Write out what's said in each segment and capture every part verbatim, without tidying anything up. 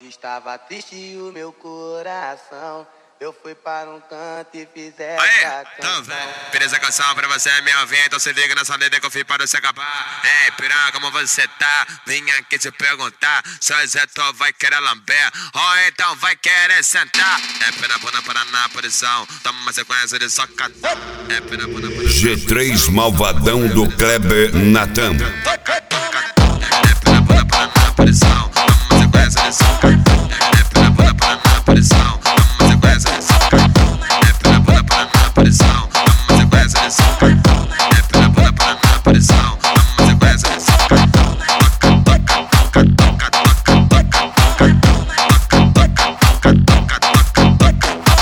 Estava triste o meu coração, eu fui para um canto e fiz essa Aê, canção. então, fiz essa canção pra você, minha ouvinte. Então se liga nessa letra que eu fiz para você acabar. Ei, piranha, como você tá? Vim aqui te perguntar se o Zé Tó vai querer lamber ou então vai querer sentar. É pena bunda para na posição, toma uma sequência de socadão. É pena bunda para G três Malvadão do Kleber Natan. É pena bunda para na posição, toma uma sequência de socadão. É pena bunda para na posição, toma uma sequência de socadão. É pena bunda para na posição, toma uma sequência de socadão. É pena bunda para na posição, toma uma sequência de socadão. Toca, toca, toca, toca, toca, toca, toca, toca, toca, toca,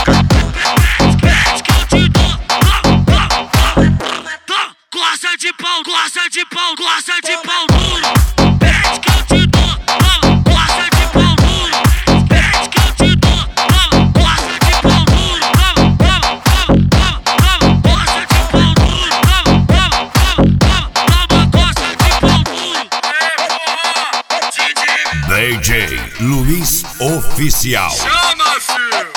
toca. Gosta de pau, gosta de pau, gosta de pau duro. Pede que eu te dou, gosta de pau duro. Pede que eu te dou, gosta de pau duro. Gosta de pau duro, gosta de pau duro. D J Luiz Oficial. Chama, filho!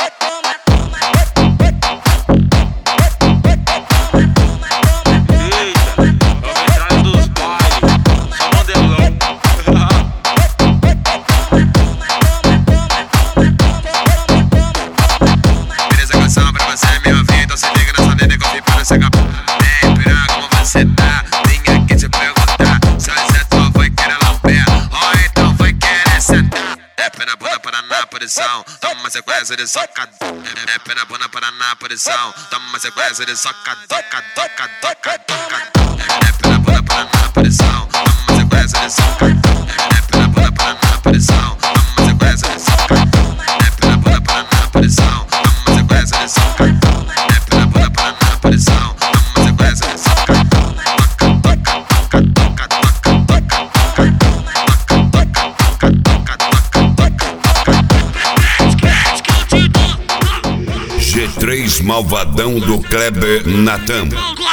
Ei, piranha, como você tá? Vim aqui te perguntar se o Zé Tó vai querer lamber ou então vai querer sentar. É pena bunda para na posição, toma uma sequência de socadão. É pena bunda para na posição, toma uma sequência de socadão. Toca, toca, toca, toca. É pena bunda para na posição, toma uma sequência de socadão. É pena bunda para na posição, toma uma sequência de socadão. É pena bunda para na posição, toma uma sequência de socadão. É pena bunda para na posição. G três Malvadão do Kleber Natan.